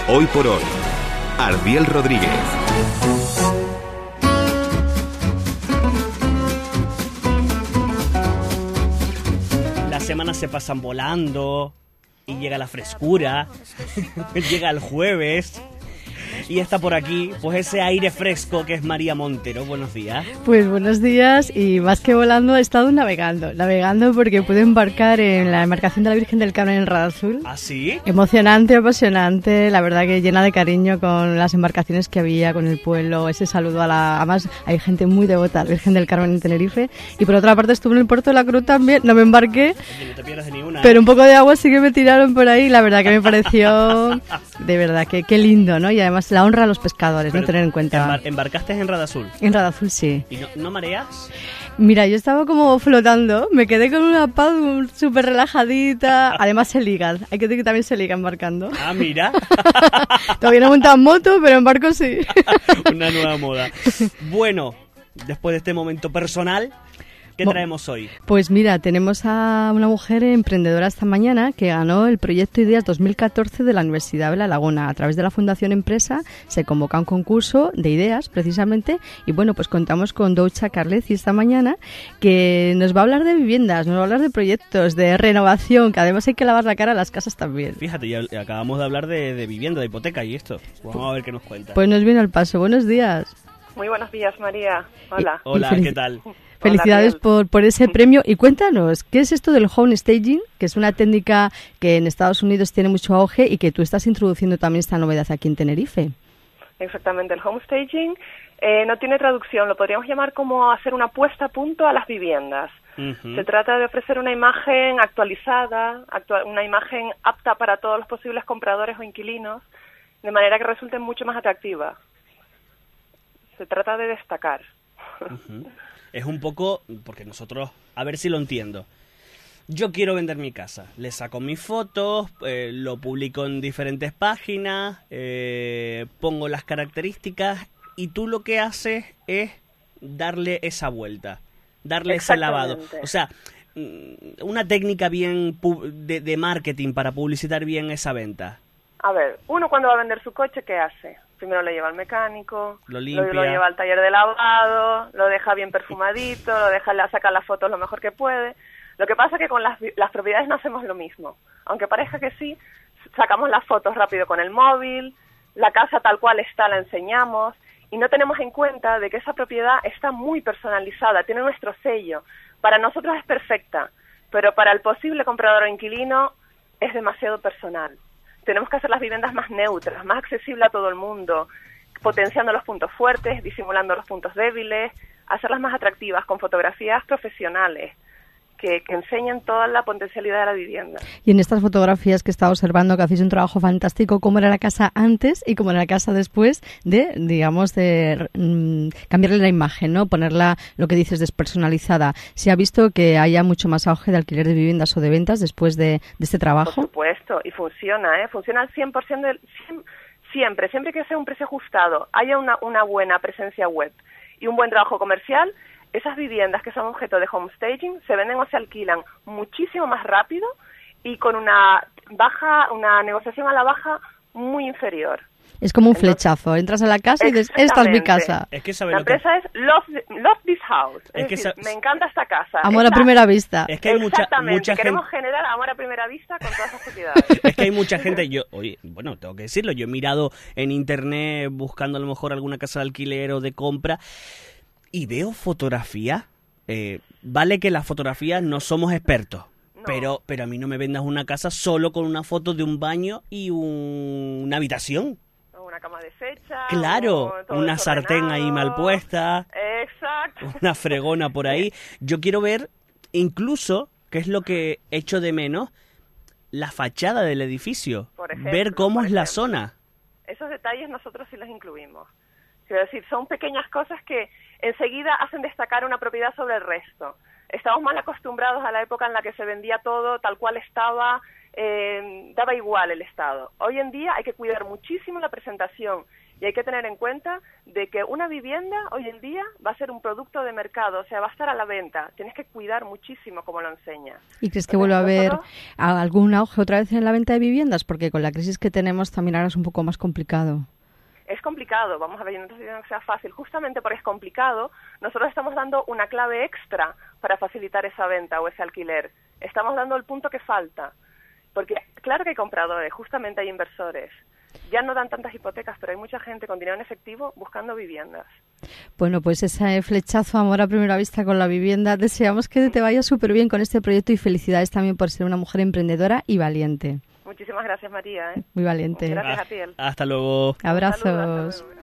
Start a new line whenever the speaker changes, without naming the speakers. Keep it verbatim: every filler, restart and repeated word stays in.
Hoy por hoy, Ardiel Rodríguez.
Las semanas se pasan volando y llega la frescura, llega el jueves y está por aquí pues ese aire fresco que es María Montero. Buenos días.
Pues buenos días, y más que volando he estado navegando, navegando porque pude embarcar en la embarcación de la Virgen del Carmen en Radazul.
¿Ah, sí?
Emocionante, apasionante, la verdad que llena de cariño con las embarcaciones que había, con el pueblo, ese saludo a la... Además hay gente muy devota a la Virgen del Carmen en Tenerife. Y por otra parte estuve en el puerto de la Cruz también, no me embarqué.
Oye, no te pierdas de ni una, ¿eh?
Pero un poco de agua sí que me tiraron por ahí, la verdad que me pareció de verdad que qué lindo, ¿no? Y además la honra a los pescadores,
Pero
no tener en cuenta.
Embar- ¿Embarcaste en Radazul?
En Radazul sí.
¿Y no, no mareas?
Mira, yo estaba como flotando, me quedé con una paz súper relajadita. Además se ligan, hay que decir que también se liga embarcando.
Ah, mira.
Todavía no he montado en moto, pero en barco sí.
Una nueva moda. Bueno, después de este momento personal, ¿qué traemos hoy?
Pues mira, tenemos a una mujer emprendedora esta mañana que ganó el proyecto Ideas dos mil catorce de la Universidad de La Laguna. A través de la Fundación Empresa se convoca un concurso de ideas, precisamente, y bueno, pues contamos con Doucha Carlezi esta mañana, que nos va a hablar de viviendas, nos va a hablar de proyectos, de renovación, que además hay que lavar la cara a las casas también.
Fíjate, ya acabamos de hablar de, de vivienda, de hipoteca y esto. Vamos a ver qué nos cuenta.
Pues nos viene al paso. Buenos días.
Muy buenos días, María. Hola.
Y,
Hola,
y felici-
¿qué tal?
Felicidades
Hola,
por, por ese premio. Y cuéntanos, ¿qué es esto del home staging? Que es una técnica que en Estados Unidos tiene mucho auge y que tú estás introduciendo también esta novedad aquí en Tenerife.
Exactamente, el home staging eh, no tiene traducción, lo podríamos llamar como hacer una puesta a punto a las viviendas.
Uh-huh.
Se trata de ofrecer una imagen actualizada, actua- una imagen apta para todos los posibles compradores o inquilinos, de manera que resulte mucho más atractiva. Se trata de destacar.
Uh-huh. Es un poco, porque nosotros, a ver si lo entiendo. Yo quiero vender mi casa, le saco mis fotos, eh, lo publico en diferentes páginas, eh, pongo las características y tú lo que haces es darle esa vuelta, darle ese lavado. O sea, una técnica bien pu- de, de marketing para publicitar bien esa venta.
A ver, uno cuando va a vender su coche, ¿qué hace? Primero lo lleva al mecánico,
Lo limpia.
lo lleva al taller de lavado, lo deja bien perfumadito, lo deja, le saca las fotos lo mejor que puede. Lo que pasa es que con las, las propiedades no hacemos lo mismo. Aunque parezca que sí, sacamos las fotos rápido con el móvil, la casa tal cual está la enseñamos y no tenemos en cuenta de que esa propiedad está muy personalizada, tiene nuestro sello. Para nosotros es perfecta, pero para el posible comprador o inquilino es demasiado personal. Tenemos que hacer las viviendas más neutras, más accesibles a todo el mundo, potenciando los puntos fuertes, disimulando los puntos débiles, hacerlas más atractivas con fotografías profesionales que, que enseñen toda la potencialidad de la vivienda.
Y en estas fotografías que he estado observando, que hacéis un trabajo fantástico, cómo era la casa antes y cómo era la casa después de, digamos, de mm, cambiarle la imagen, ¿no? Ponerla, lo que dices, despersonalizada. ¿Se ha visto que haya mucho más auge de alquiler de viviendas o de ventas después de, de este trabajo?
Por supuesto, y funciona, ¿eh? Funciona al cien por ciento del, siempre, siempre que sea un precio ajustado, haya una, una buena presencia web y un buen trabajo comercial, esas viviendas que son objeto de home staging se venden o se alquilan muchísimo más rápido y con una baja, una negociación a la baja muy inferior.
Es como un
Entonces,
flechazo. Entras a la casa y dices, esta es mi casa.
Es que sabe
La
lo que...
empresa es love, love this house. Es,
Es que
decir,
sa-
me encanta esta casa.
Amor a
Esta-
primera vista.
Es que hay mucha,
Exactamente,
mucha
queremos
gente...
generar amor a primera vista con todas las propiedades.
Es que hay mucha gente, yo, oye, bueno, tengo que decirlo, yo he mirado en internet buscando a lo mejor alguna casa de alquiler o de compra y veo fotografías, eh, vale que las fotografías no somos expertos,
No.
pero, pero a mí no me vendas una casa solo con una foto de un baño y un- una habitación.
Una cama deshecha.
Claro,
o todo
una sartén ahí mal
desordenado.
puesta,
Exacto.
una fregona por ahí. Yo quiero ver incluso, que es lo que echo de menos, la fachada del edificio,
Por ejemplo,
ver cómo
por
es la
ejemplo.
zona.
Esos detalles nosotros sí los incluimos. Quiero decir, son pequeñas cosas que enseguida hacen destacar una propiedad sobre el resto. Estamos mal acostumbrados a la época en la que se vendía todo tal cual estaba, eh, daba igual el estado. Hoy en día hay que cuidar muchísimo la presentación Y hay que tener en cuenta de que una vivienda hoy en día va a ser un producto de mercado, o sea, va a estar a la venta. Tienes que cuidar muchísimo cómo lo enseñas.
¿Y crees que vuelve a haber algún auge otra vez en la venta de viviendas? Porque con la crisis que tenemos también ahora es un poco más complicado.
Es complicado, vamos a ver, yo no estoy diciendo que sea fácil. Justamente porque es complicado, nosotros estamos dando una clave extra para facilitar esa venta o ese alquiler. Estamos dando el punto que falta. Porque claro que hay compradores, justamente hay inversores. Ya no dan tantas hipotecas, pero hay mucha gente con dinero en efectivo buscando viviendas.
Bueno, pues ese flechazo, amor a primera vista con la vivienda. Deseamos que te vaya súper bien con este proyecto y felicidades también por ser una mujer emprendedora y valiente.
Muchísimas gracias, María. ¿eh?
Muy valiente.
Gracias a ti.
Hasta luego.
Abrazos.
Saludos, hasta luego.